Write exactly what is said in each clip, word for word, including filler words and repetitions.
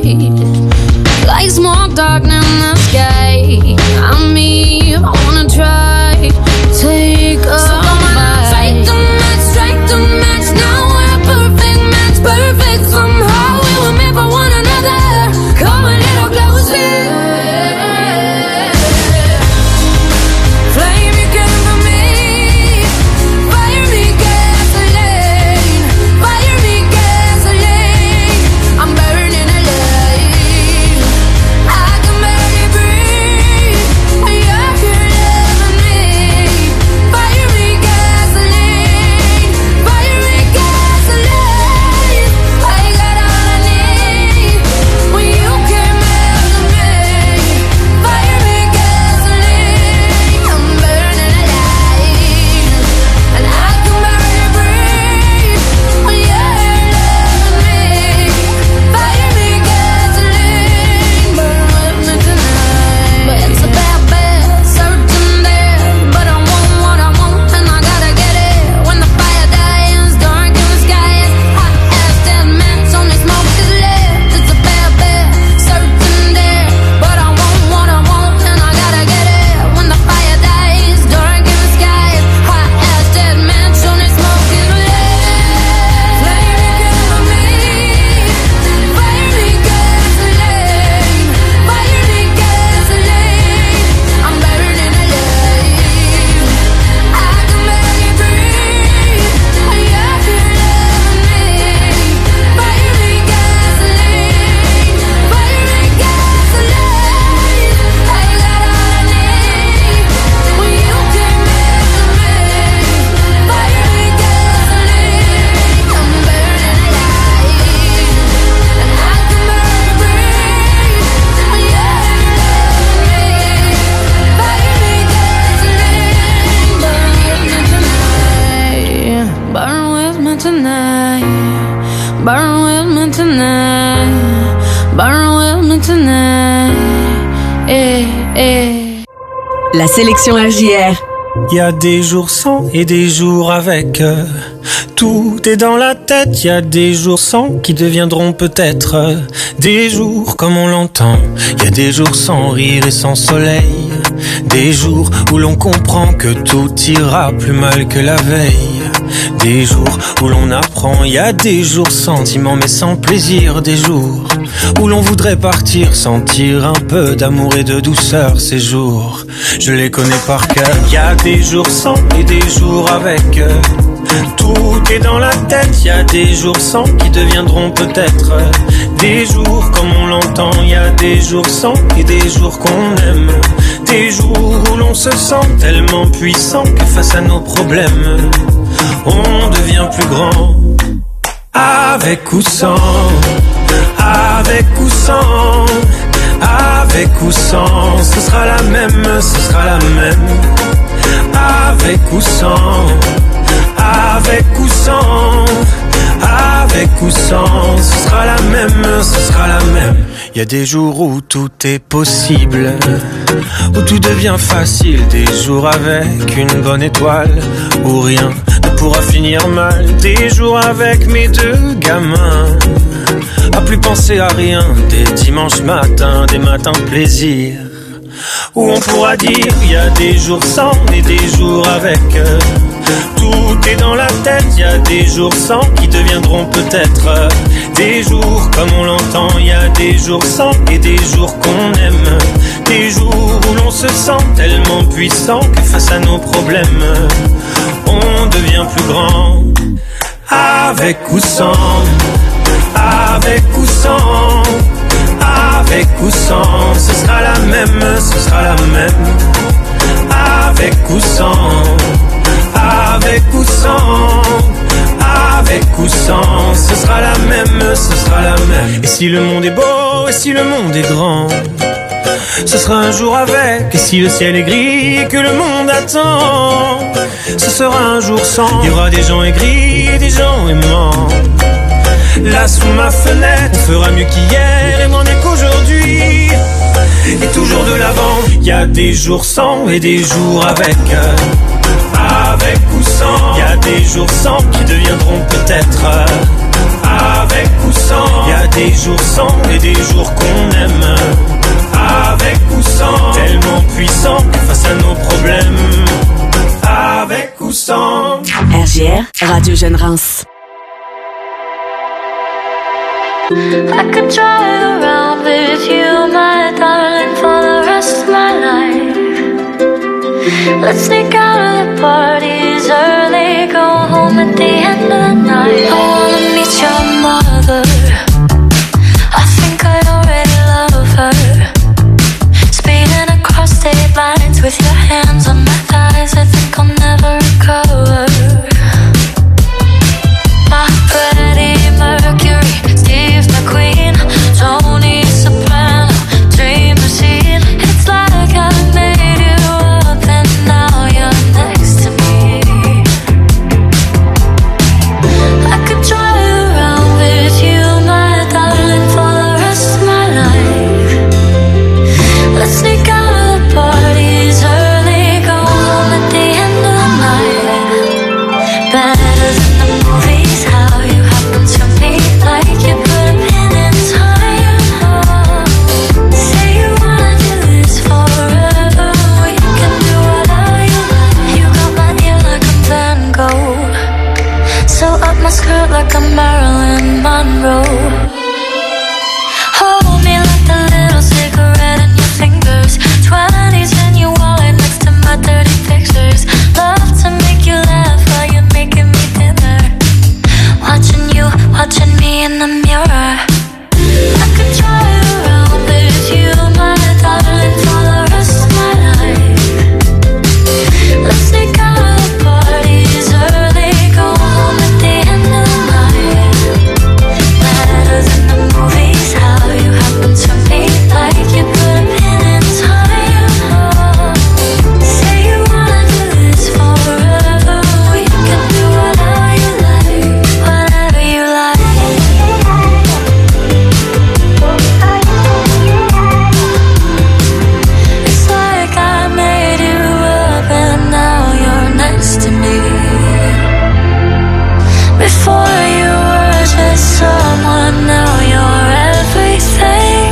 like smoke darkening the sky. I mean, I wanna try, take a so bite. Strike the match, strike the match. Now we're a perfect match, perfect somehow. We were meant for one another. Come a little closer. La sélection R J R. Il y a des jours sans et des jours avec. Tout est dans la tête. Il y a des jours sans qui deviendront peut-être des jours comme on l'entend. Il y a des jours sans rire et sans soleil. Des jours où l'on comprend que tout ira plus mal que la veille. Des jours où l'on apprend. Il y a des jours sentiments mais sans plaisir. Des jours où l'on voudrait partir, sentir un peu d'amour et de douceur. Ces jours, je les connais par cœur. Il y a des jours sans et des jours avec. Tout est dans la tête. Il y a des jours sans qui deviendront peut-être des jours comme on l'entend. Il y a des jours sans et des jours qu'on aime. Des jours où l'on se sent tellement puissant que face à nos problèmes, on devient plus grand. Avec ou sans, avec ou sans, avec ou sans, ce sera la même, ce sera la même. Avec ou sans, avec ou sans, avec ou sans, ce sera la même, ce sera la même. Il y a des jours où tout est possible, où tout devient facile. Des jours avec une bonne étoile, où rien ne pourra finir mal. Des jours avec mes deux gamins, à plus penser à rien. Des dimanches matins, des matins de plaisir, où on pourra dire il y a des jours sans et des jours avec. Tout est dans la tête, il y a des jours sans qui deviendront peut-être des jours comme on l'entend. Il y a des jours sans et des jours qu'on aime. Des jours où l'on se sent tellement puissant que face à nos problèmes, on devient plus grand. Avec ou sans, avec ou sans, avec ou sans, ce sera la même, ce sera la même. Avec ou sans, avec ou sans, avec ou sans, ce sera la même, ce sera la même. Et si le monde est beau, et si le monde est grand, ce sera un jour avec. Et si le ciel est gris et que le monde attend, ce sera un jour sans. Il y aura des gens aigris et des gens aimants. Là sous ma fenêtre, on fera mieux qu'hier et moins mieux qu'aujourd'hui. Et toujours de l'avant. Il y a des jours sans et des jours avec. Avec ou sans. Il y a des jours sans qui deviendront peut-être avec ou sans. Y a des jours sans et des jours qu'on aime. Avec ou sans. Tellement puissant que face à nos problèmes. Avec ou sans. R J R, Radio Jeune Reims. I could drive around with you, my darling, for the rest of my life. Let's sneak out of the parties early, go home at the end of the night. I wanna meet your mother, I think I already love her. Speeding across state lines with your hands on my thighs, I think I'll never recover. My Freddie Mercury, Steve McQueen, Tony Soprano, dream machine. It's like I made you up and now you're next to me. I could drive around with you, my darling, for the rest of my life. Let's sneak out of the parties early, go home at the end of the night. Better than the movies, how you happen to me, like you put a pin in time. Say you wanna do this forever, we can do whatever you like. You got my ear like a Van Gogh, so up my skirt like a Marilyn Monroe. Hold me like the little cigarette in your fingers. Twenties in your wallet next to my dirty pictures. Love to make you laugh while you're making me dinner. Watching you, watching me in the mirror. I could drive around with you, my darling, for the rest of my life. Let's sneak out of the parties early, go home at the end of the night. Better than the movies, how you happen to me, like you put a pin in time. Say you wanna do this forever, we can do whatever you like, whatever you like. It's like I made you up and now you're next to me. Before you were just someone, now you're everything.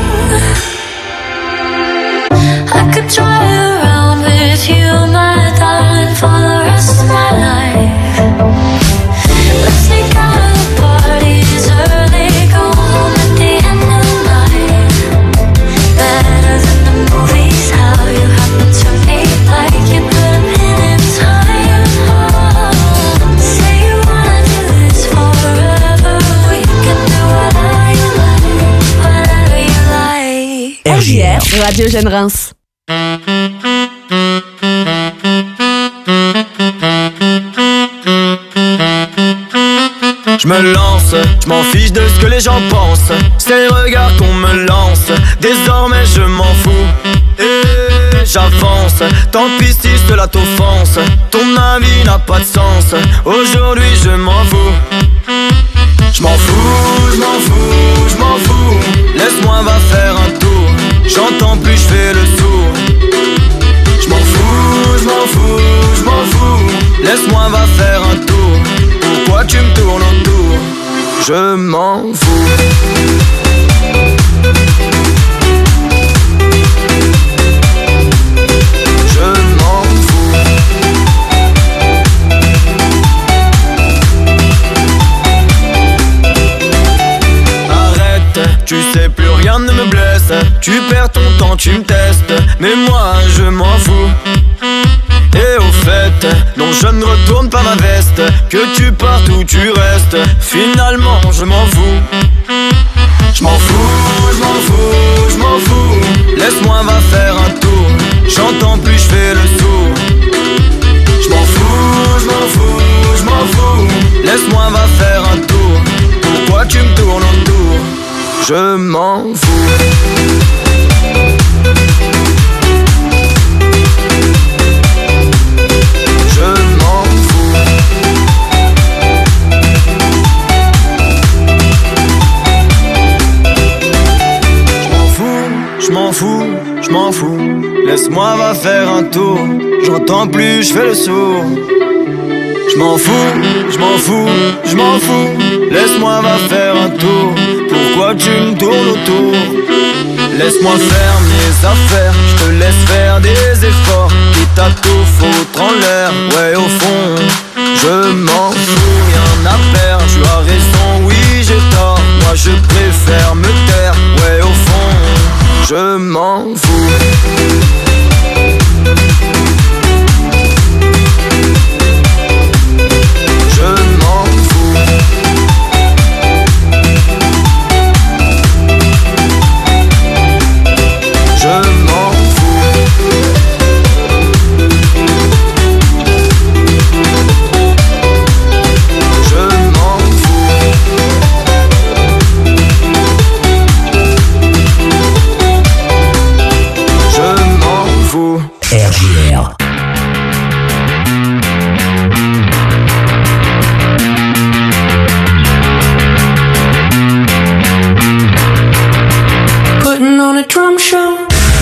I could drive around with you, my darling, for the rest of my life. Let's sneak out of the parties early, go home at the end of the night. Better than the movies, how you happen to me, like you put a pin in time. Say you wanna do this forever, we can do whatever you like, whatever you like. R J R, Radio Jeune Reims. Je me lance, je m'en fiche de ce que les gens pensent. C'est les regards qu'on me lance, désormais je m'en fous. Et j'avance, tant pis si cela t'offense. Ton avis n'a pas de sens, aujourd'hui je m'en fous. Je m'en fous, je m'en fous, je m'en fous. Laisse-moi va faire un tour, j'entends plus, je fais le sourd. Je m'en fous, je m'en fous, je m'en fous. Laisse-moi va faire un tour, pourquoi tu me tournes autour? Je m'en fous. Je m'en fous. Arrête, tu sais plus rien ne me blesse. Tu perds ton temps, tu me testes, mais moi je m'en fous. Et au fait, non je ne retourne pas ma veste. Que tu partes ou tu restes, finalement je m'en fous. Je m'en fous, je m'en fous, je m'en fous. Laisse-moi va faire un tour, j'entends plus, je fais le sourd. Je m'en fous, je m'en fous, je m'en fous. Laisse-moi va faire un tour, pourquoi tu me tournes autour? Je m'en fous. Je m'en fous, je m'en fous. Laisse-moi va faire un tour, j'entends plus, je fais le sourd. Je m'en fous, je m'en fous, je m'en fous. Laisse-moi va faire un tour. Pourquoi tu me tournes autour? Laisse-moi faire mes affaires, je te laisse faire des efforts. Quitte à tout foutre en l'air, ouais au fond je m'en fous, rien à faire. Tu as raison, oui j'ai tort. Moi je préfère me taire, ouais au fond je m'en fous. Drum show.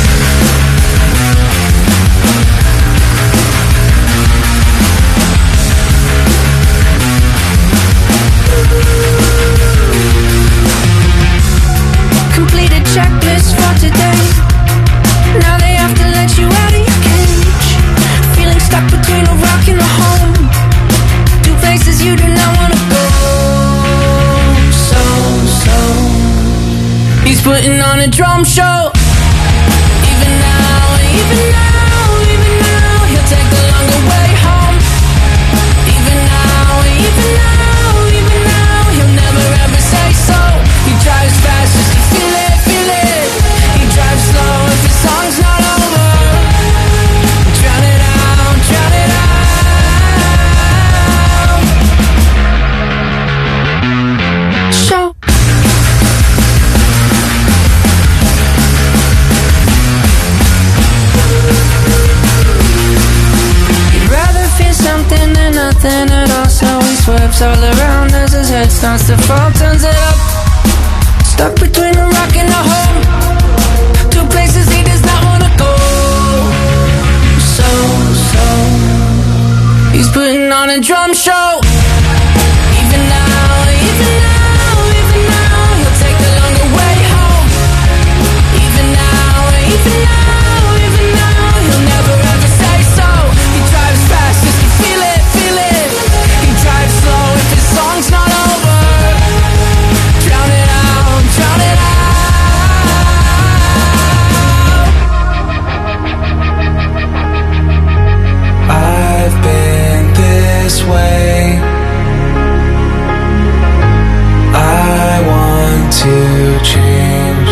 Complete a checklist for today. Now they have to let you out of your cage. Feeling stuck between a rock and a home. Two places you do not want to go. So, so he's putting on a drum show. Even now, even now, even now, he'll take the longer way home. Even now, even now, even now, he'll never ever say so. He drives fast just to feel it, feel it. He drives slow if his song's not over. Drown it out, drown it out. Show. Something and nothing at all, so he swerves all around as his head starts to fall, turns it up. Stuck between a rock and a home. Two places he does not want to go. So, so he's putting on a drum show. Even now, even now, even now, he'll take the longer way home. Even now, even now, even now, he'll never ever say so. He drives fast just to feel it, feel it. He drives slow if his song's not over. Drown it out, drown it out. I've been this way. I want to change.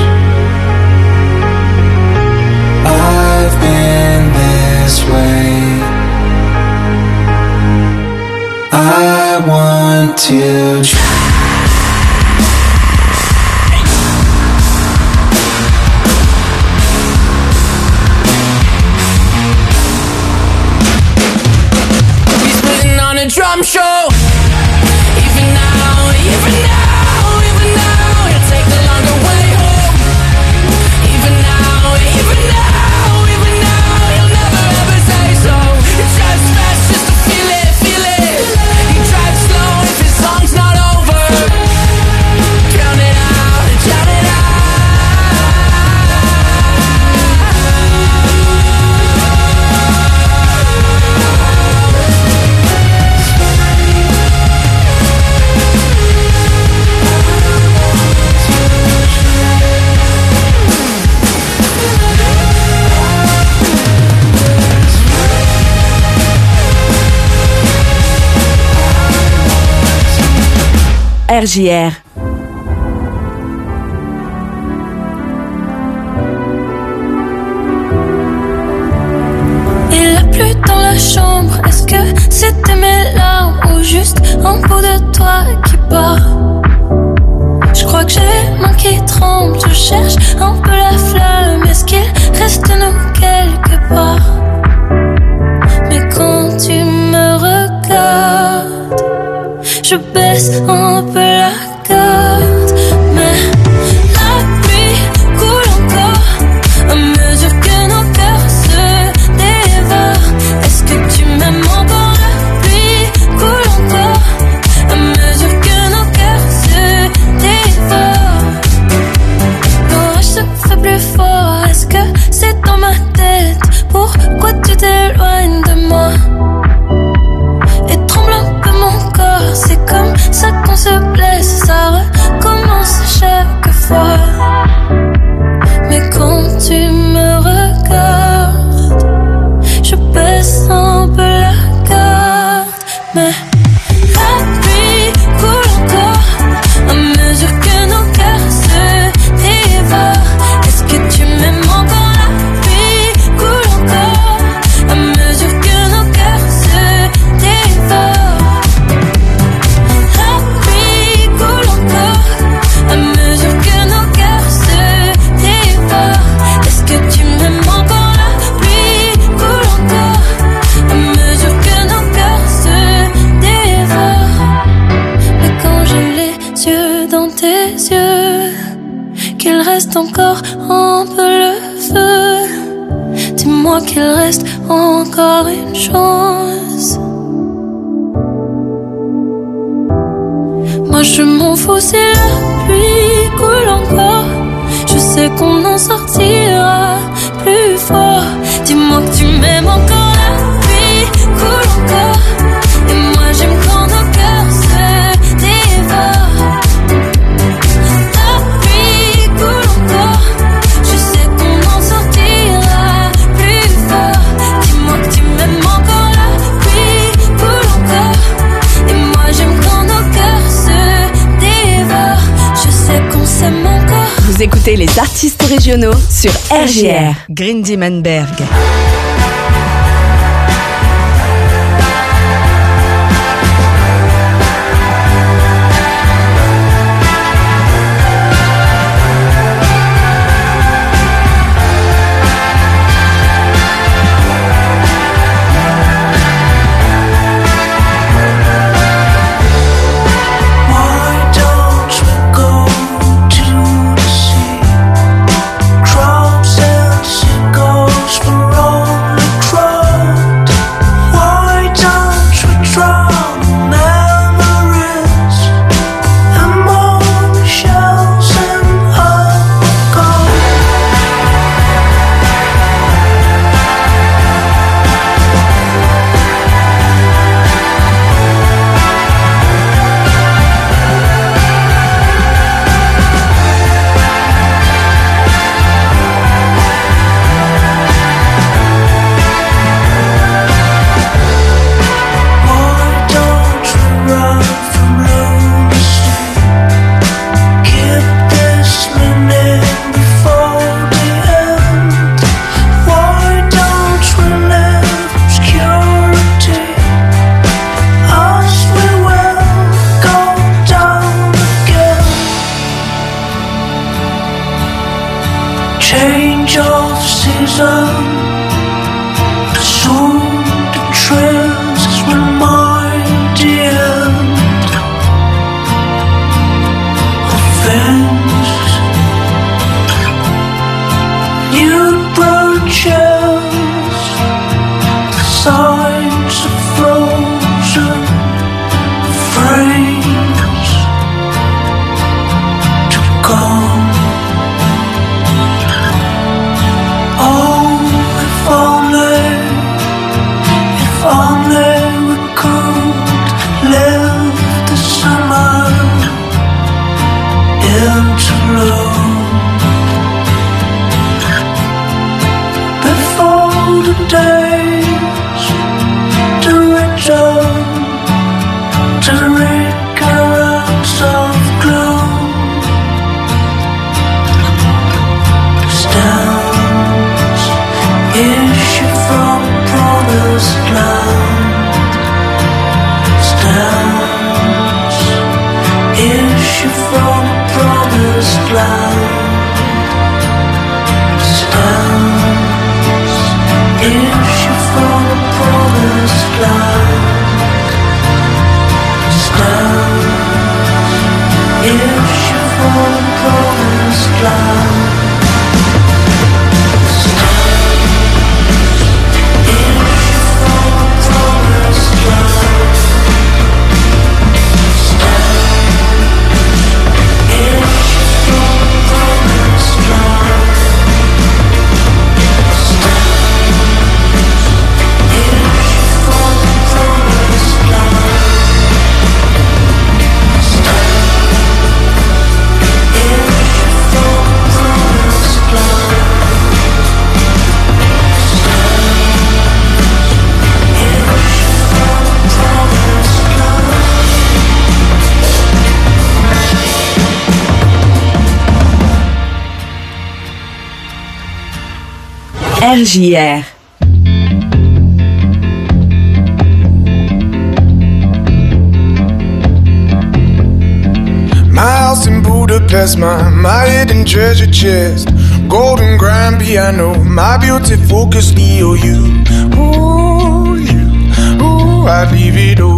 I've been this way. I want to change. He's putting on a drum show. Even now, even now, even now, he'll take the longer way home. Even now, even now, even now, he'll never ever say so. He drives fast just to feel it, feel it. He drives slow if his song's not over. Drown it out, drown it out. R J R. Il a plu dans la chambre. Est-ce que c'était mes larmes ou juste un bout de toi qui part? Je crois que j'ai mains qui tremblent. Je cherche un peu la flamme. Est-ce qu'il reste de nous quelque part? Mais quand tu me regardes, je baisse un peu la garde. Mais la pluie coule encore à mesure que nos cœurs se dévorent. Est-ce que tu m'aimes encore? La pluie coule reste encore un peu le feu. Dis-moi qu'il reste encore une chance. Moi je m'en fous si la pluie coule encore. Je sais qu'on en sortira plus fort. Dis-moi que tu m'aimes encore, la pluie coule encore. Et moi j'aime quand nos cœurs se dévorent. La pluie coule encore. Je sais qu'on en sortira plus fort. Dis-moi que tu m'aimes encore, la pluie coule encore. Et moi j'aime quand nos cœurs se dévorent. Je sais qu'on s'aime encore. Vous écoutez les artistes régionaux sur R J R. Grindy Manberg. Change of season, soon the trends remind the end of things. New branches, signs of frozen frames to come. Days to return to the recurrence of gloom. Stands issue from promised land. Stands issue from promised land. Stands issue from the promised land. Stand, issue from the promised land. R J R. My house in Budapest, my, my hidden treasure chest, golden grand piano, my beauty focused E O U. Ooh, you, ooh, I'd leave it all.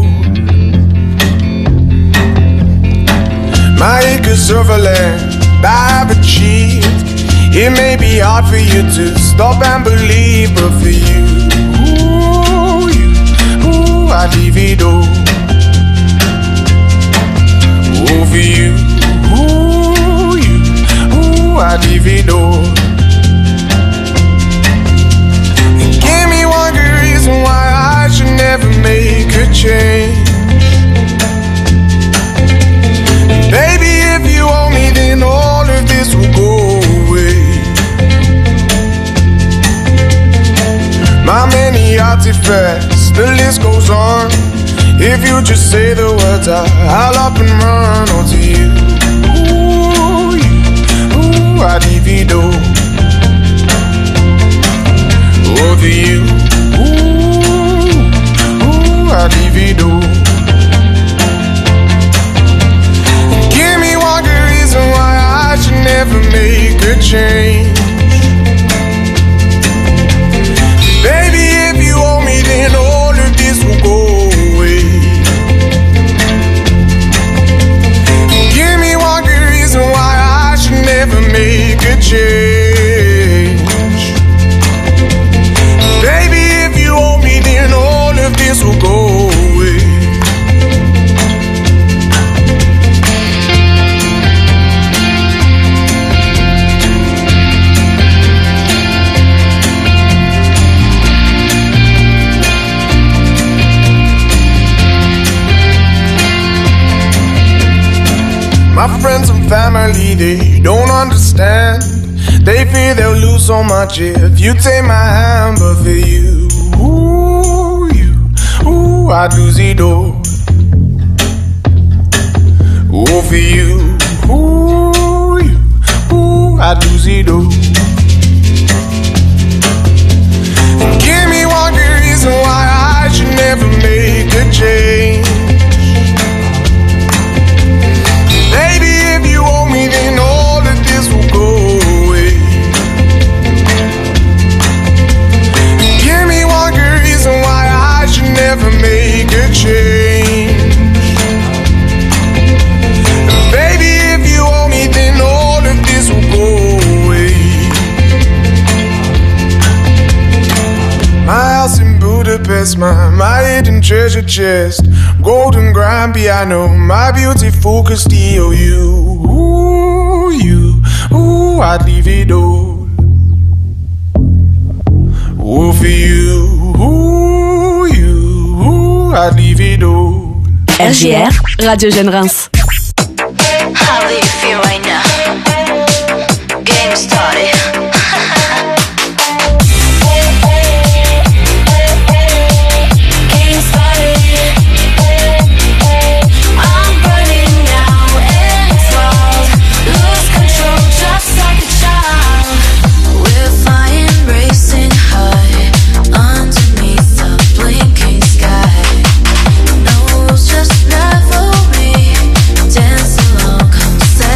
My acres of land I've achieved, It may be hard for you to stop and believe, but for you, ooh, you, ooh, I'd leave it all. Ooh, for you, ooh, you, ooh, I'd leave it all. And give me one good reason why I should never make a change. Baby, if you owe me, then all of this will go away. My many artifacts, the list goes on. If you just say the words, I, I'll up and run onto you. Ooh, you, ooh, I'd leave it all. Over you, ooh, ooh, I'd leave it all. Give me one good reason why I should never make a change. Baby, if you owe me, then all of this will go away. Give me one good reason why I should never make a change. Baby, if you owe me, then all of this will go away. My friends and family, they don't understand. They fear they'll lose so much if you take my hand. But for you, ooh, you, ooh, I'd lose it all. Ooh, for you, ooh, you, ooh, I'd lose it all. And give me one good reason why I should never make a change. Baby, if you owe me, then all of this will go away. Give me one good reason why I should never make a change. Baby, if you owe me, then all of this will go away. My house in Budapest, my, my hidden treasure chest, golden grand piano, my beautiful Castillo. You, ooh, you, ooh, I'd leave it all. Ooh, for you, ooh, you, ooh, I'd leave it all. R J R, Radio Jeune Reims. How do you feel right now? Game started. Just never me, dance along, come say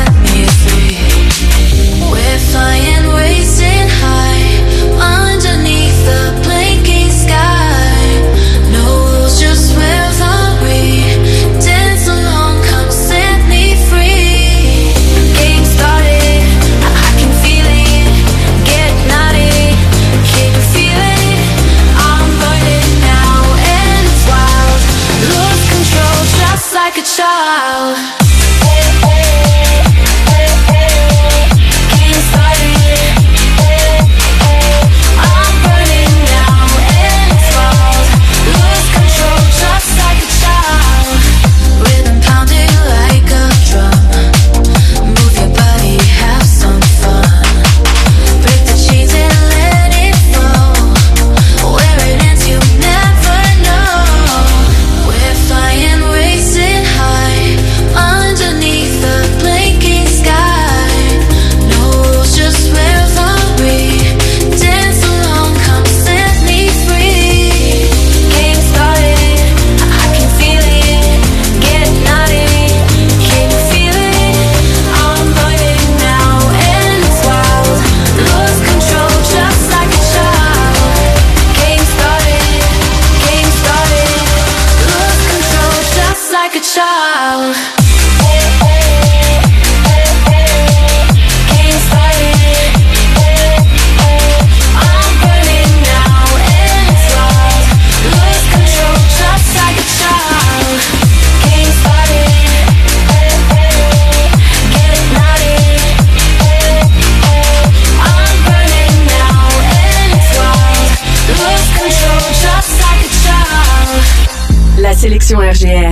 Connexion R G R.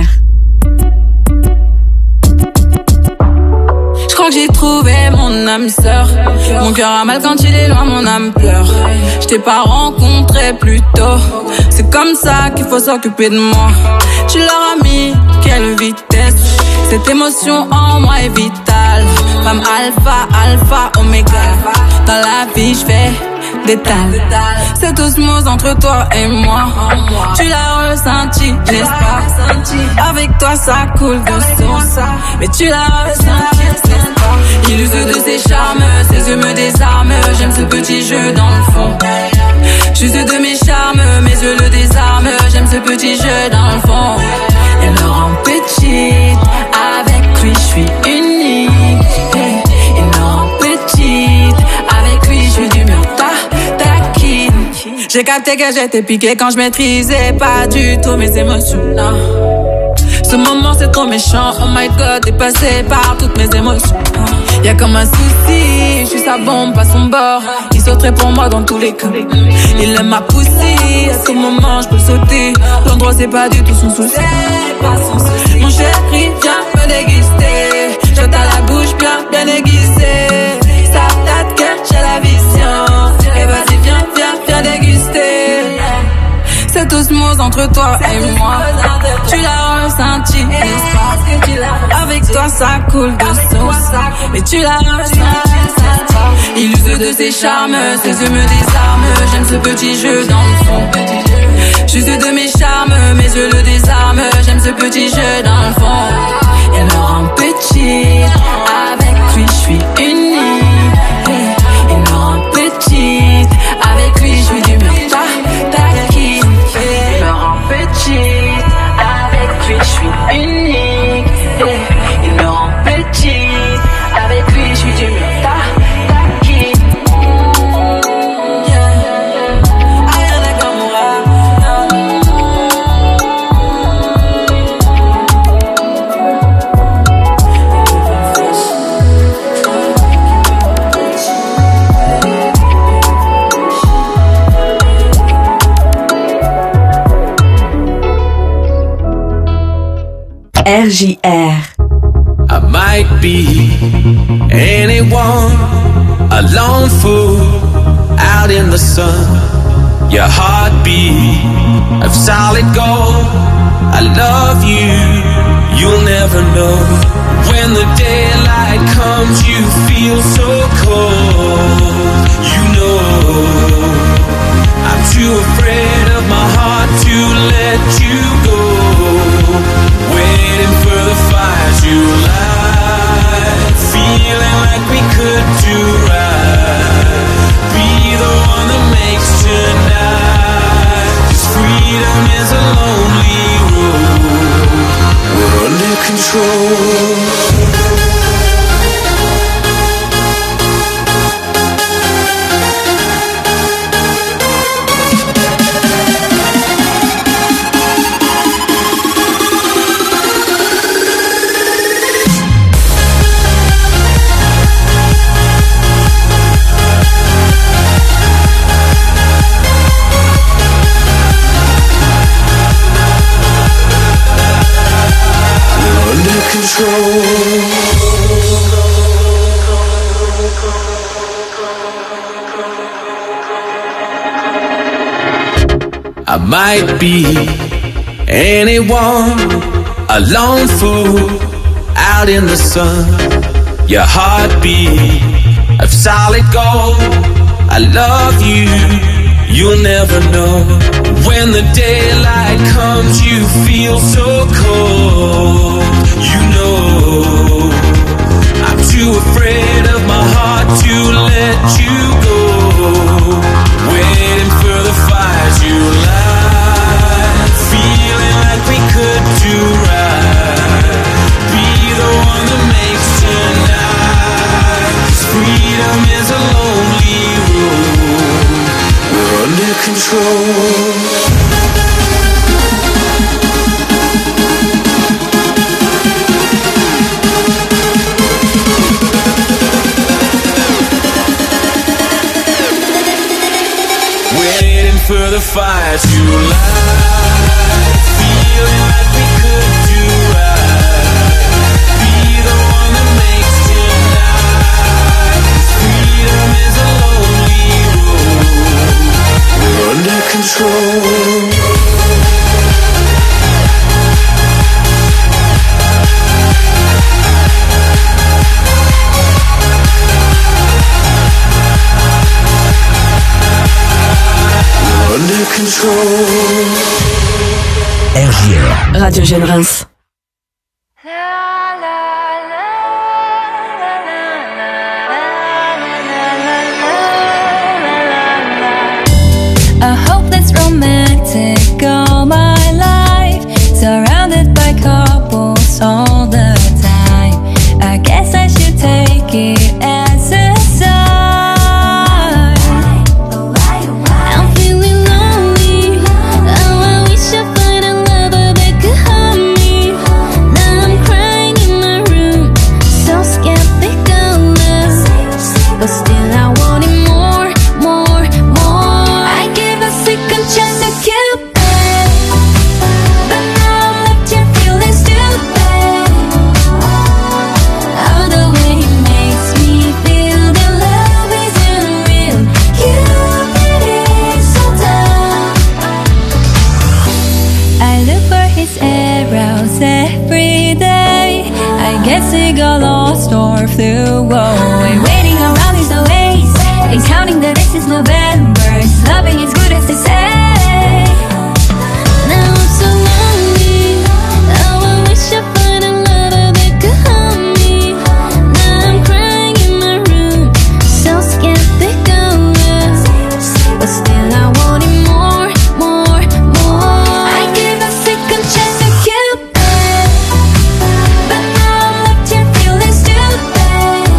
Je crois que j'ai trouvé mon âme sœur. Mon cœur a mal quand il est loin, mon âme pleure. Je t'ai pas rencontré plus tôt. C'est comme ça qu'il faut s'occuper de moi. Tu leur as mis quelle vitesse. Cette émotion en moi est vitale. Femme alpha, alpha, oméga. Dans la vie je fais détail. C'est osmose entre toi et moi. Tu l'as ressenti, n'est-ce pas? Avec toi ça coule de source. Mais tu l'as ressenti, n'est-ce pas? Il use de ses charmes, ses yeux me désarment. J'aime ce petit jeu dans le fond. J'use de mes charmes, mes yeux le désarment. J'aime ce petit jeu dans le fond. Elle me rend petite, avec lui je suis unique. Il me rend petite, avec lui je suis du mur, ta, taquine. J'ai capté que j'étais piqué quand je maîtrisais pas du tout mes émotions. Non. Ce moment c'est trop méchant, oh my god, dépassé par toutes mes émotions. Y'a comme un souci, je suis sa bombe, pas son bord. Il sauterait pour moi dans tous les cas. Il aime ma poussée, à ce moment je peux sauter. L'endroit c'est pas du tout son souci. Mon chéri, viens me déguster. Je t'ai la bouche bien, bien aiguisée. Ça date que j'ai la vision. Et vas-y, viens, viens, viens déguster. Cette osmose entre toi et moi, tu l'as ressenti, n'est-ce pas? Avec toi ça coule de source. Mais tu l'as ressenti, n'est-ce pas? Il use de ses charmes, ses yeux me désarment. J'aime ce petit jeu dans le fond. J'use de mes charmes, mes yeux le désarment. J'aime ce petit jeu dans le fond. Elle me rend petite, avec lui je suis unique. Il me rend petite, avec lui je suis du mur, ta, taquine. Il me rend petite, avec lui je suis unique. Il me rend petite, avec lui je suis du mur, ta, taquine. Aya Nakamura. R J R. I might be anyone, a lone fool out in the sun. Your heartbeat of solid gold. I love you, you'll never know. When the daylight comes, you feel so cold. You know I'm too afraid of my heart to let you go. Waiting for the fires you light, feeling like we could do right. Be the one that makes tonight. 'Cause freedom is a lonely road. We're under control. I might be anyone, a lone fool out in the sun. Your heartbeat of solid gold. I love you, you'll never know. When the daylight comes, you feel so cold. You know I'm too afraid of my heart to let you go. Waiting for the fires you light, feeling like we could do right. Be the one that makes tonight. 'Cause freedom is a lonely road. We're under control. For the fires you light, feeling like we control. R J R Radio Jeune Reims. I hope that's romantic all my life, surrounded by couples all the time. I guess I should take it as a sign. I'm feeling lonely. Oh, I wish I find a lover that could hold me. Now I'm crying in my room, so skeptical, but still I want it more, more, more. I give a second chance to Cupid, but now I'm left here feeling stupid. Oh, the way he makes me feel that love isn't real. Cupid is so dumb. I look for his arrows every day. I guess he got lost or flew away. Waiting around is a waste. He's counting the days since November. His loving is good as they say. Now I'm so lonely. Oh, I wish I find a lover that could hold me. Now I'm crying in my room, so skeptical, but still I want it more, more, more. I give a second chance to Cupid, but now I'm left here feeling stupid.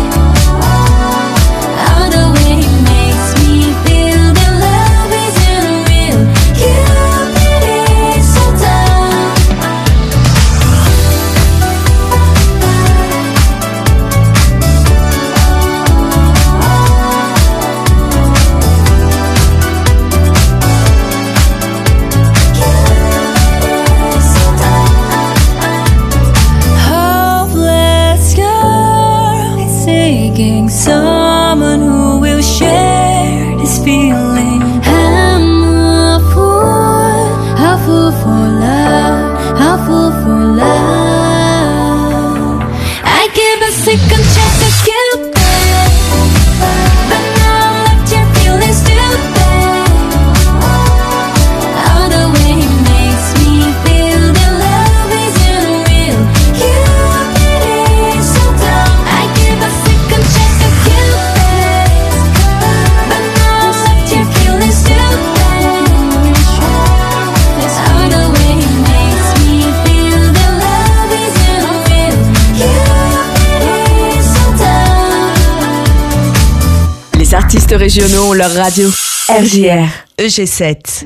Oh, the way he makes me feel that love isn't real. Cupid is so dumb. Hopeless girl is seeking someone who will share this feeling. I'm a fool, a fool for love, a fool for love. I give a second chance to Cupid, but now I'm left here feeling stupid. Oh, the way he makes me feel that love isn't real. Cupid is so dumb. I give a second chance to Cupid, but now I'm left here feeling stupid. Oh, the way he makes me feel that love isn't real. Cupid is so dumb. Les artistes régionaux ont leur radio. R J R. E G sept.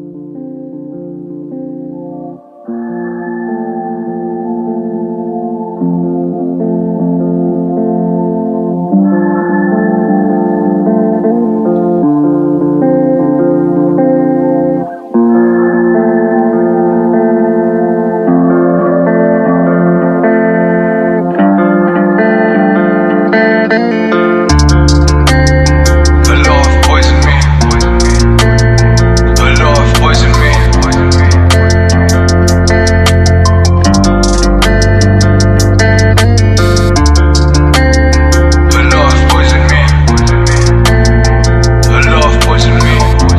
The love poison me. The love poison me. The love poison me. The love poison me.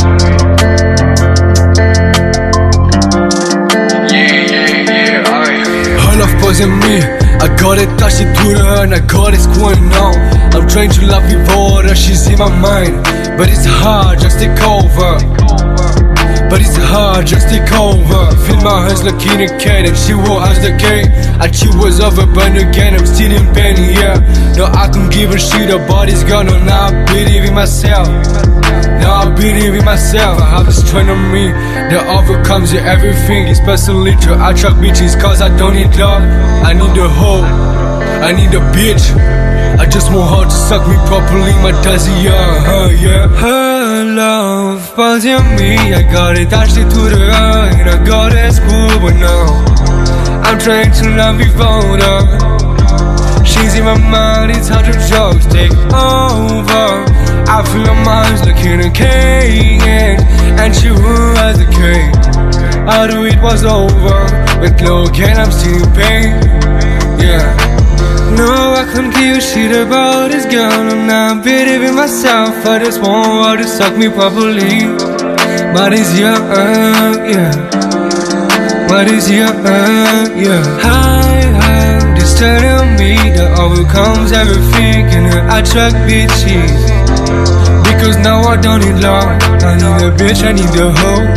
Yeah, yeah, yeah, aye. Her love poison me. I got it touched to her and I got it going on. I'm trying to love before her, she's in my mind. But it's hard, just take over. But it's hard, just take over. Feel my hands looking at Kate and she will ask the gate. And she was over, but again I'm still in pain, yeah. No, I don't give a shit about it's gone. No, now I believe in myself. Now I believe in myself. I have this strength on me that overcomes yeah, everything. Especially to attract bitches, cause I don't need love. I need a hoe, I need a bitch. I just want her to suck me properly, my dazzy, yeah, huh, yeah. Her love poison me. I got it attached to the eye, and I got it school, but now I'm trying to love before her. She's in my mind, it's hard to just take over. I feel her mind's looking at cake, and she was the cake. I knew it was over, but look, and I'm still in pain, yeah. No, I couldn't give a shit about this girl. I'm not believing myself. I just want her to suck me properly. What is your, uh, yeah. What is your, uh, yeah. High, high, just telling me that overcomes everything. And I attract bitches. Because now I don't need love. I need a bitch, I need a hoe.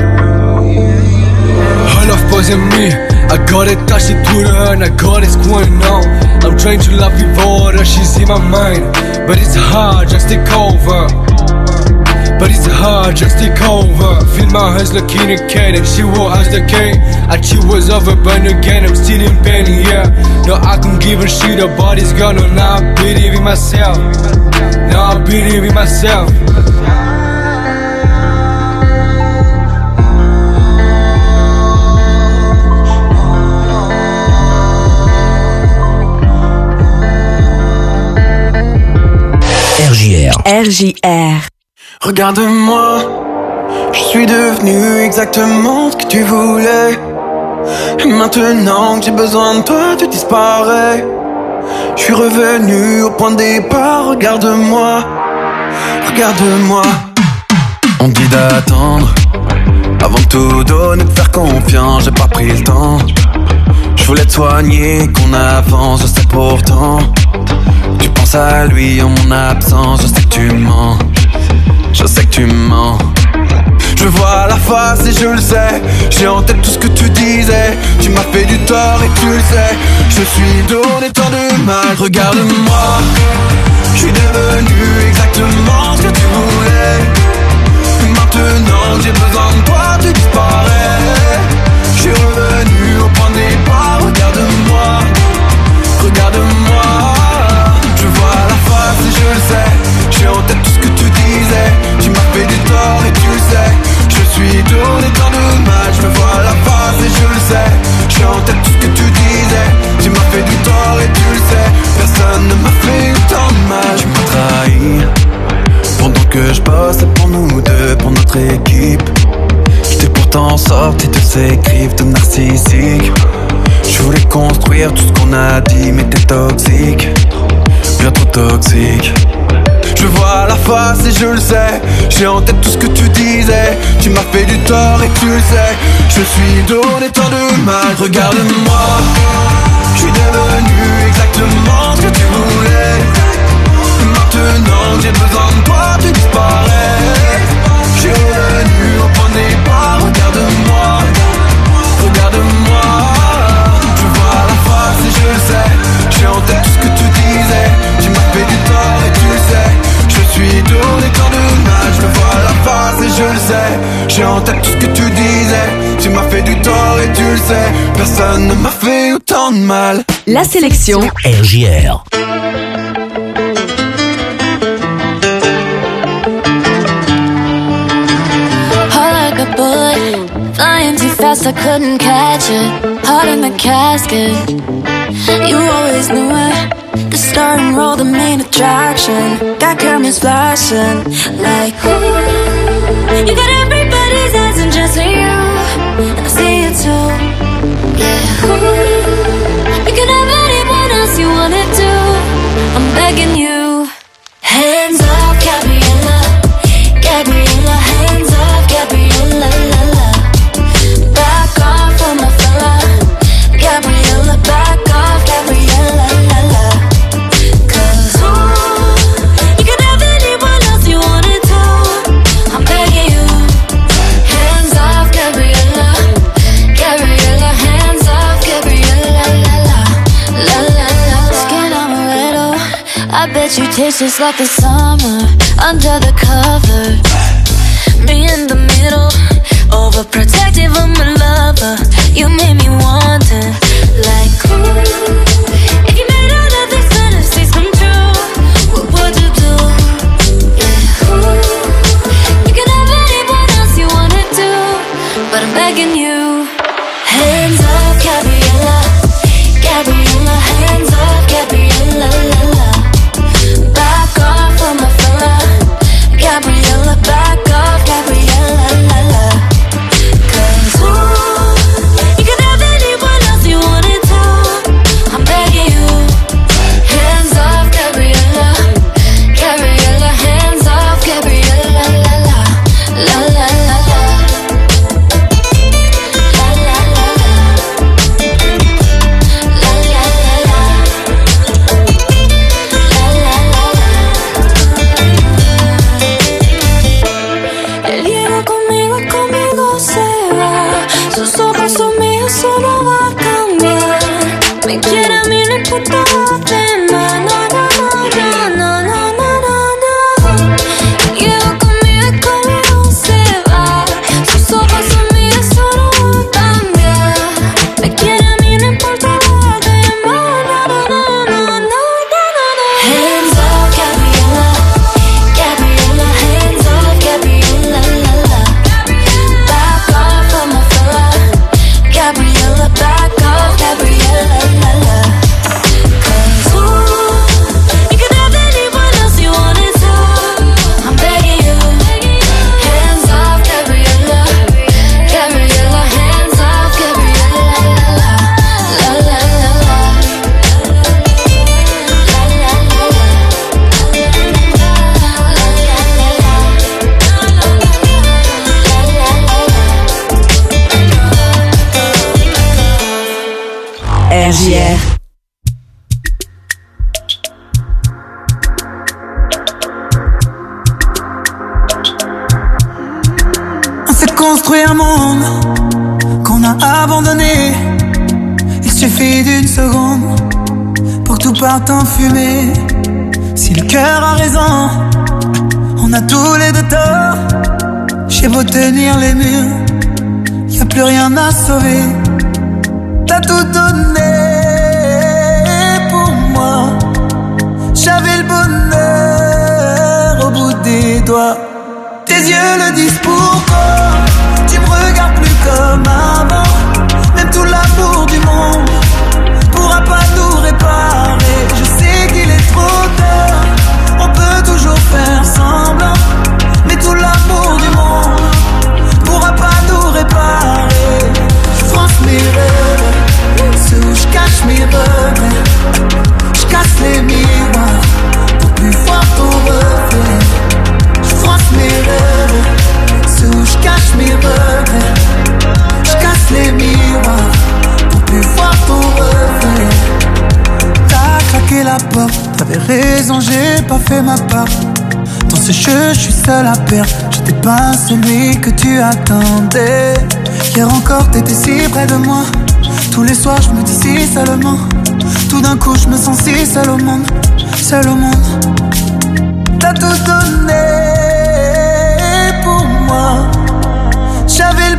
Her love poison me. I got it, touch it to her, and I got it's going on. I'm trying to love before her, she's in my mind. But it's hard, just take over. But it's hard, just take over. Feel my hands like in a can, and she will ask the king. I she was over, but again I'm still in pain, yeah. No, I can give a shit, her body's gone. Now I believe in myself. Now I believe in myself. R J R. R J R. Regarde-moi, je suis devenu exactement ce que tu voulais. Et maintenant que j'ai besoin de toi, tu disparais. Je suis revenu au point de départ, regarde-moi, regarde-moi. On dit d'attendre, avant de tout donner, de faire confiance, j'ai pas pris le temps. Je voulais te soigner, qu'on avance, je sais pourtant. Tu penses à lui en mon absence, je sais que tu mens. Je sais que tu mens. Je vois la face et je le sais. J'ai en tête tout ce que tu disais. Tu m'as fait du tort et tu le sais. Je suis donné tant de mal. Regarde-moi, je suis devenu exactement ce que tu voulais. Et maintenant que j'ai besoin de toi, tu disparais. Je suis revenu au point de départ. Regarde-moi, regarde-moi. Je vois la face et je le sais. J'ai en tête tout ce que tu disais. Tu m'as fait du tort et tu le sais. Je suis donné tant de mal. Je me vois à la face et je le sais. J'ai en tête tout ce que tu disais. Tu m'as fait du tort et tu le sais. Personne ne m'a fait autant de mal. Tu m'as trahi pendant que je bossais pour nous deux, pour notre équipe. J'étais pourtant sorti de ces griffes de narcissique. Je voulais construire tout ce qu'on a dit, mais t'es toxique, bien trop toxique. Je vois la face et je le sais. J'ai en tête tout ce que tu disais. Tu m'as fait du tort et tu le sais. Je suis donné tant de mal. Regarde-moi, je suis devenu exactement ce que tu voulais. Maintenant que j'ai besoin de toi, tu disparais. Je suis revenu au point de départ. Regarde-moi, regarde-moi. Je vois la face et je le sais. J'ai en tête tout ce que tu disais. Tu m'as fait du tort et tu le sais. Je suis donné tant de mal. Je me vois à la face et je le sais. J'ai en tête tout ce que tu disais. Tu m'as fait du tort et tu le sais. Personne ne m'a fait autant de mal. La sélection R J R. Flying too fast, I couldn't catch it. Heart in the casket. You always knew it. The star and roll, the main attraction. Got cameras flashing like ooh. You got everybody's eyes and just for you. And I see it too. Yeah. Ooh. You can have anyone else you wanted to. I'm begging you. Hands off, Gabriella. Gabriella, hands off, Gabriella, la la. Back off on my fella. Gabriella, back off, Gabriella, la la. Cause ooh, you can have anyone else you wanted to. I'm begging you. Hands off, Gabriella. Gabriella, hands off, Gabriella, la la. La la la. Skin amaretto. I bet you taste just like the summer under the covers. Me in the middle, overprotective of my lover. You made me wonder, like, ooh, if you made all of these fantasies come true, what would you do? Yeah, ooh, you can have anyone else you wanted to, but I'm begging you. Hands off, Gabriella, Gabriella, hands off, Gabriella, la la. Back off on my fella, Gabriella, back off, Gabriella, la la. Cause ooh, you can have anyone else you wanted to. I'm begging you. Hands off, Gabriella, Gabriella, hands off, Gabriella, la la, la la la la. construit un monde qu'on a abandonné. Il suffit d'une seconde pour que tout parte en fumée. Si le cœur a raison, on a tous les deux tort. J'ai beau tenir les murs, y'a plus rien à sauver. T'as tout donné pour moi. J'avais le bonheur au bout des doigts. Tes yeux le disent pourquoi. Tu me regardes plus comme avant. Même tout l'amour du monde pourra pas nous réparer. Je sais qu'il est trop tard, on peut toujours faire semblant. Mais tout l'amour du monde pourra pas nous réparer. Je fronce mes rêves, ceux où je cache mes regrets. Je casse les miroirs pour plus voir ton reflet. Je fronce mes rêves, ceux où je cache mes regrets. Je casse les miroirs pour plus voir ton reflet. T'as claqué la porte, t'avais raison, j'ai pas fait ma part. Dans ce jeu, je suis seul à perdre. J'étais pas celui que tu attendais. Hier encore, t'étais si près de moi. Tous les soirs, je me dis si seulement. Tout d'un coup, je me sens si seul au monde. Seul au monde. T'as tout donné pour moi. J'avais le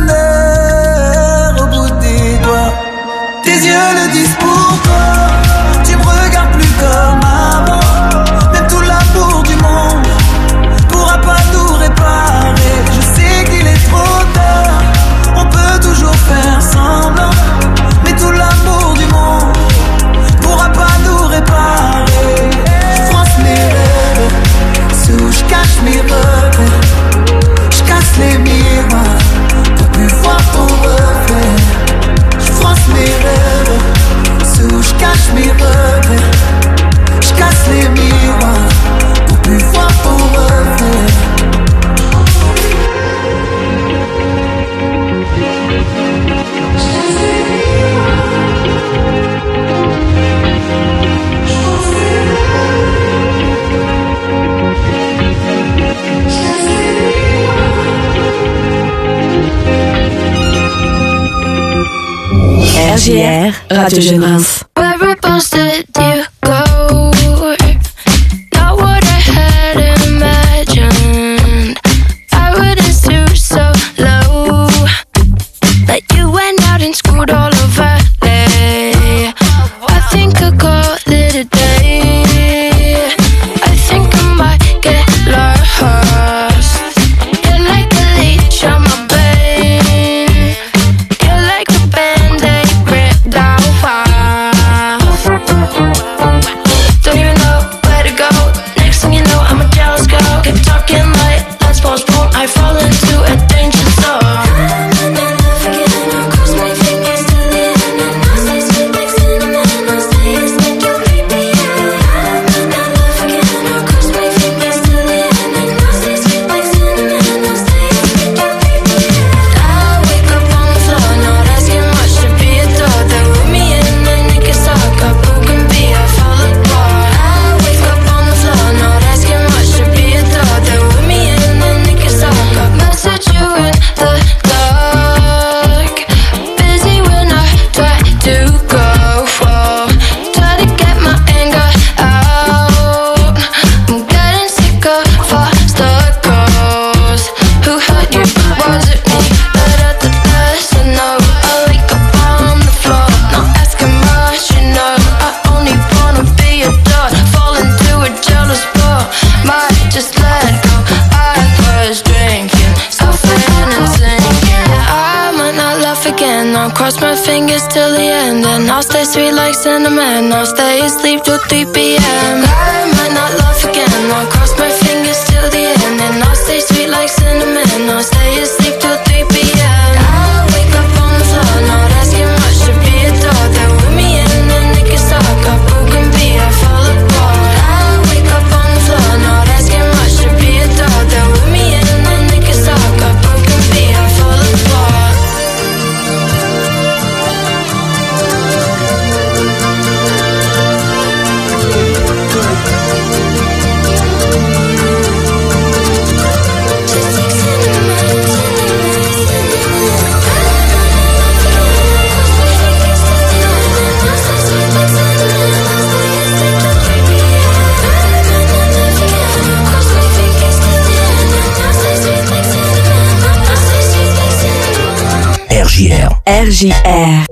bonheur au bout des doigts. Tes yeux le disent pourquoi. Tu me regardes plus comme avant. Même tout l'amour du monde pourra pas nous réparer. Je sais qu'il est trop tard, on peut toujours faire semblant. Mais tout l'amour du monde pourra pas nous réparer. Je fronce mes rêves, ceux où je cache mes regrets. Je casse les miroirs pour plus voir ton reflet. Je fronce mes rêves, ceux où je cache mes regrets. Je casse les miroirs pour plus voir ton reflet. R J R, Radio Jeunesse. Whereabouts did you go? Not what I had imagined. I wouldn't stoop so low. But you went out and screwed all of L A. I think I'll call it a day. I think I might get lost. You're like a leech on my brain. You're like a band-aid ripped out. Don't even know where to go. Next thing you know, I'm a jealous girl. Keep talking like let's postpone. I fall into a danger zone. Cross my fingers till the end, and I'll stay sweet like cinnamon. I'll stay asleep till three p m I might not laugh again. I'll cross my fingers till the end, and I'll stay sweet like cinnamon. I'll stay asleep till three p m I'll wake up on the floor, not asking much to be adored. They're with me in the nick of stock. A broken beat, I fall apart. I'll wake up on the floor, not asking much to be adored. They're with me in the nick of stock. A broken beat, I fall apart. Just like cinnamon. J R. R J R.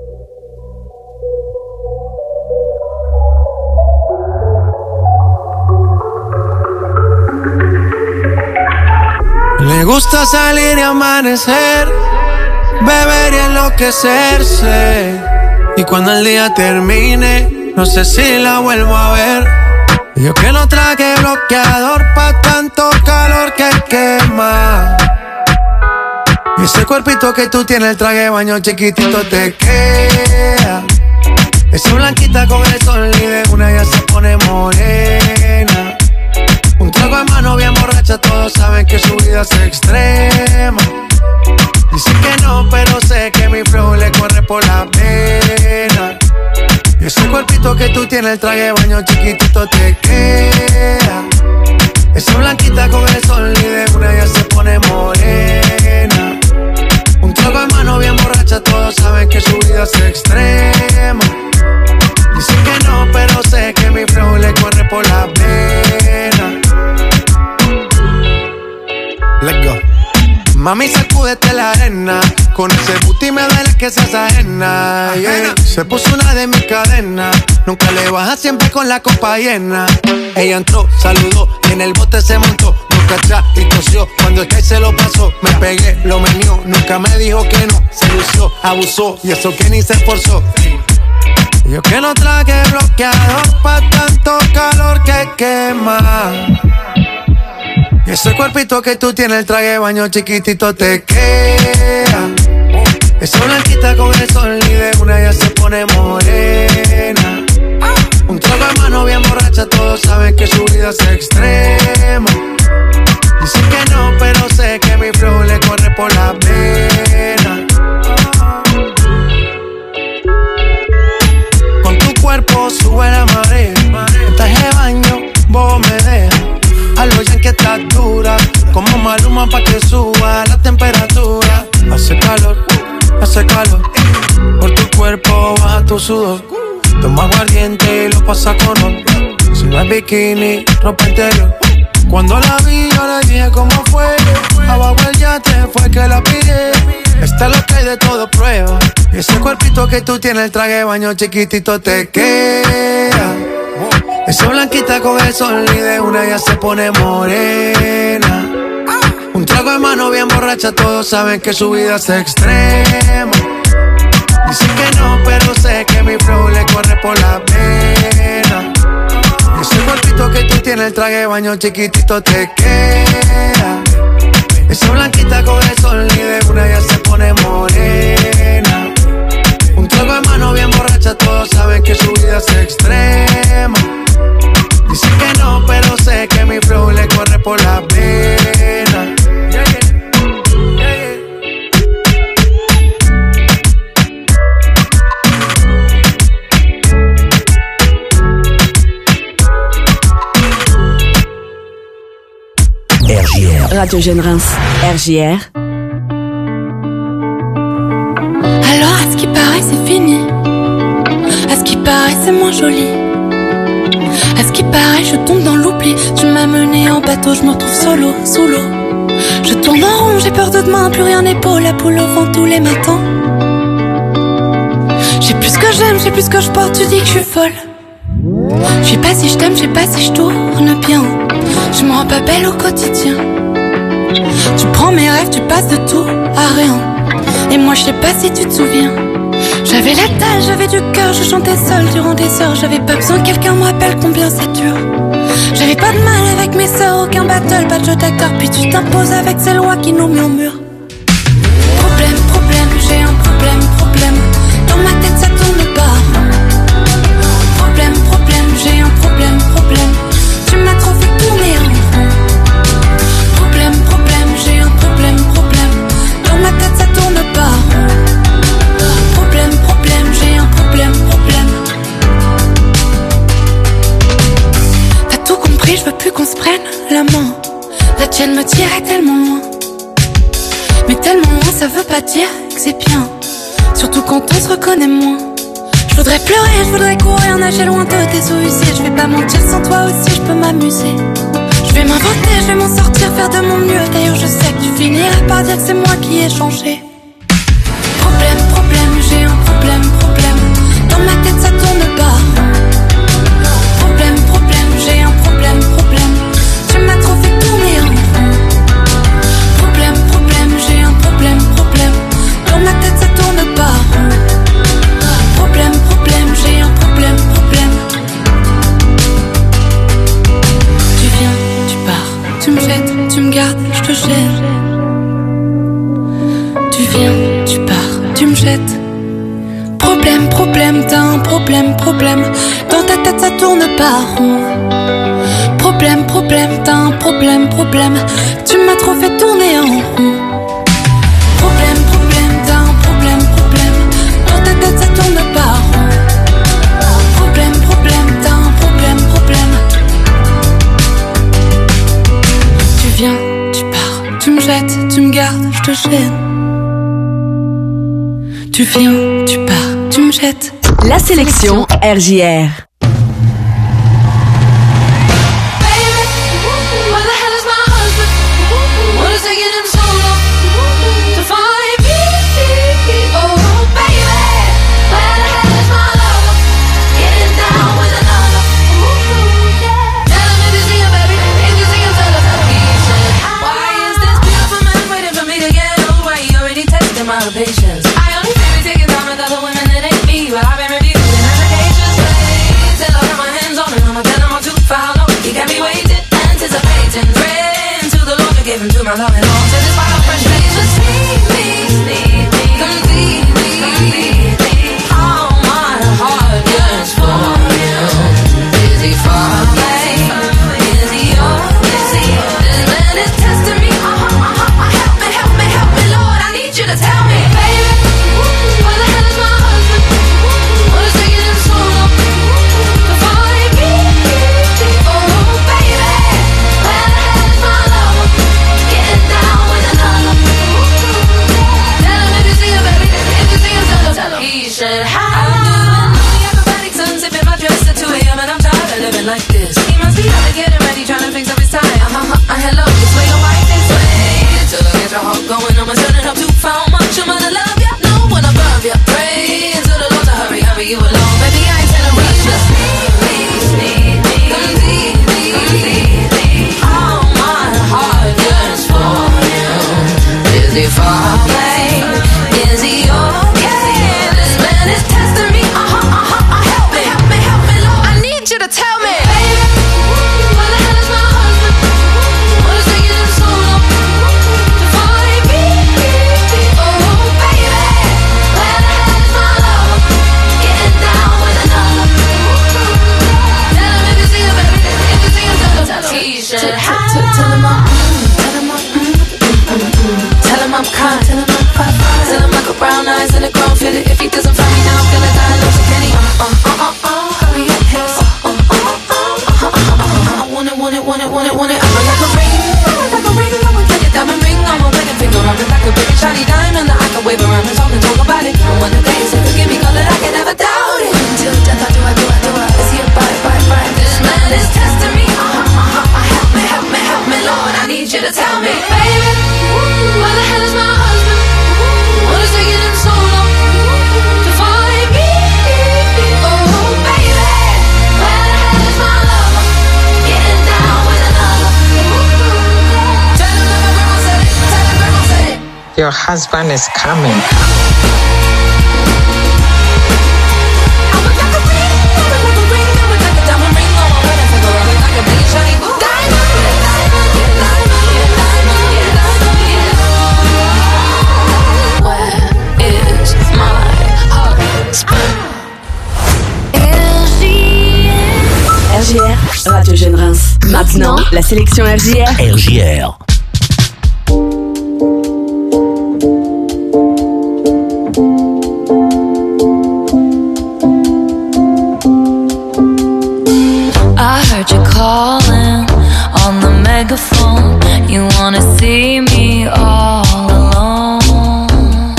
Le gusta salir y amanecer, beber y enloquecerse. Y cuando el día termine, no sé si la vuelvo a ver. Yo que no traje bloqueador pa' tanto calor que quema. Y ese cuerpito que tú tienes, el traje de baño chiquitito te queda. Esa blanquita con el sol y de una ya se pone morena. Un trago en mano bien borracha, todos saben que su vida es extrema. Dice que no, pero sé que mi flow le corre por la pena. Y ese cuerpito que tú tienes, el traje de baño chiquitito te queda. Esa blanquita con el sol y de una ya se pone morena. Un trago en mano bien borracha, todos saben que su vida es extrema. Dice que no, pero sé que mi flow le corre por la pena. Let's go. Mami, sacúdete la arena. Con ese booty me duele que seas ajena, yeah. Se puso una de mis cadenas. Nunca le baja, siempre con la copa llena. Ella entró, saludó y en el bote se montó. Nunca atrás y tosió, cuando el que se lo pasó. Me pegué, lo menió, nunca me dijo que no. Se lució, abusó y eso que ni se esforzó. Yo que no traje bloqueador pa' tanto calor que quema. Y ese cuerpito que tú tienes, el traje de baño chiquitito te queda. Esa blanquita con el sol y de una ya se pone morena. Un trago en mano bien borracha, todos saben que su vida es extrema. Dice que no, pero sé que mi flow le corre por la pena. Con tu cuerpo sube la marea. En traje de baño, vos me dejas. A lo ya que está dura, como Maluma pa' que suba la temperatura. Hace calor, hace calor. Por tu cuerpo baja tu sudor. Toma aguardiente y lo pasa con honor. Si no es bikini, ropa interior. Cuando la vi yo le dije cómo fue. Abajo el yate fue que la pide. Esta es lo que hay de todo prueba. Y ese cuerpito que tú tienes, el traje de baño chiquitito te queda. Esa blanquita con el sol y de una ya se pone morena. Un trago en mano bien borracha, todos saben que su vida es extrema. Dice que no, pero sé que mi flow le corre por la pena. Ese cuerpito que tú tienes, el traje de baño chiquitito te queda. Esa blanquita con el sol y de una ya se pone morena. Un trago en mano bien borracha, todos saben que su vida es extrema. Dice que no, pero sé que mi flow le corre por la pena. Yeah, yeah. Yeah, R J R. Radio Jeune Reims. R J R. Alors à ce qui paraît c'est fini. À ce qui paraît c'est moins joli. À ce qui paraît je tombe dans l'oubli. Tu m'as mené en bateau, je me retrouve solo, sous l'eau. Je tourne en rond, j'ai peur de demain. Plus rien n'est beau, la poule au vent tous les matins. J'ai plus ce que j'aime, j'ai plus ce que je porte. Tu dis que je suis folle. Je sais pas si je t'aime, je sais pas si je tourne bien. Je me rends pas belle au quotidien. Tu prends mes rêves, tu passes de tout à rien. Et moi je sais pas si tu te souviens. J'avais la dalle, j'avais du cœur, je chantais seule durant des heures. J'avais pas besoin que quelqu'un me rappelle combien c'est dur. J'avais pas de mal avec mes sœurs, aucun battle, pas de jeu d'acteur. Puis tu t'imposes avec ces lois qui nous murmurent. Problème, problème, j'ai un problème, problème. Dans ma tête ça tourne pas. Problème, problème, j'ai un problème, problème. Tu m'as trop fait tourner en rond. Problème, problème, j'ai un problème, problème. Dans ma tête ça tourne pas. Problème, problème, j'ai un problème, problème. T'as tout compris, je veux plus qu'on se prenne la main. La tienne me tirait tellement loin. Mais tellement loin, ça veut pas dire que c'est bien. Surtout quand on se reconnaît moins. Je voudrais pleurer, je voudrais courir, nager loin de tes eaux usées. Je vais pas mentir, sans toi aussi je peux m'amuser. Je vais m'inventer, je vais m'en sortir, faire de mon mieux. D'ailleurs je sais que tu finiras par dire que c'est moi qui ai changé. Problème, jette. Problème, problème, t'as un problème, problème. Dans ta tête ça tourne pas rond. Problème, problème, t'as un problème, problème. Tu m'as trop fait tourner en rond. Problème, problème, t'as un problème, problème. Dans ta tête ça tourne pas rond. Problème, problème, t'as un problème, problème. Tu viens, tu pars, tu me jettes, tu me gardes, je te gêne. Tu viens, tu pars, tu me jettes. La sélection R J R. Patience. I only maybe take it down with other women that ain't me, but I've been reviewing allegations. Till I got my hands on it, I'ma tell him I'm too foul. No, he got me waiting, anticipating, praying to the Lord to give him to my love and all to this fire fresh face. Just need me, need me, completely. All my heart yearns for you. Is he far away? Is he yours? Is he yours? This man is testing me. Uh-huh, uh-huh, help me, help me, help me, Lord. I need you to tell me. Like this, he must be out to get it ready, trying to fix up his tie. Uh-huh, uh, hello, this way, your wife this way. Till I get your heart going, I'ma turn it up too far. Much I'm gonna love ya, no one above ya. Pray to the Lord to hurry, hurry you along. Baby, I ain't telling rush, just need me, need me, completely, completely. All my heart yearns for you. Is he far away? Is he okay? This man is testing me. Uh-huh, uh-huh, uh, help me, help me, help me, Lord. I need you to tell me. Brown eyes and a grown fitted. If he doesn't find me now, I'm gonna die alone. So can he? Uh, uh, uh, uh, hurry up, hips. Uh, uh, uh, uh, uh, uh, uh, I want it, want it, want it, want it, want it. I'm like a ring, like a ring. I'ma take a diamond ring. I'ma make a finger on it like a big shiny diamond that I can wave around and talk and talk about it. And one of the days, if you give me color, I can never doubt it. Until death, I do, I do, I do, I. Is he a bite, bite, bite? This man is testing me. Uh, uh, uh, uh, help me, help me, help me, Lord. I need you to tell me, baby, where the hell is my husband? What is taking him so long to find me? Oh, baby, where the hell is my lover? Getting down with another. Tell him that my grandma said it. Tell him grandma said it. Your husband is coming. R J R, Radio Jeune Reims. Maintenant, la sélection R J R. R J R. I heard you calling on the megaphone. You wanna see me all alone.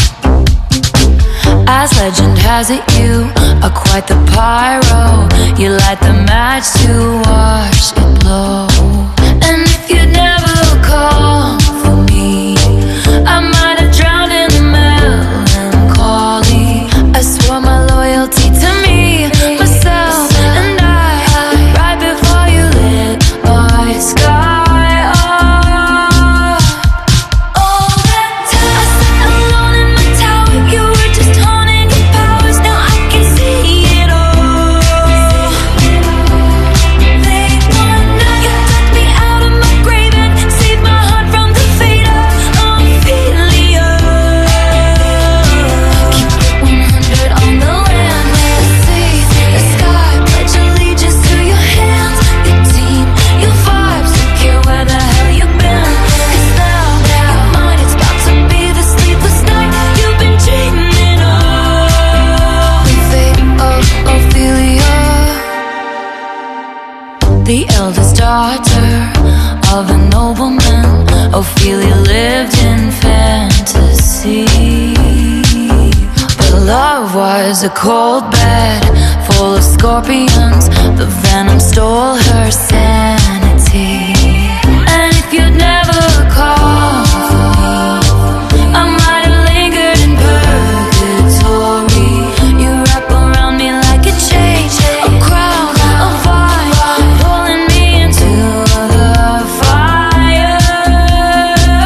As legend has it, you are quite the pyro. You light the match to watch it blow. And if you never call for me, I might have drowned in the melancholy. I swore my loyalty to me, myself, and I, right before you lit my sky up. All that time I sat alone in my tower, you were just honing your powers. Now I can see it all. They want nothing. was a cold bed full of scorpions. The venom stole her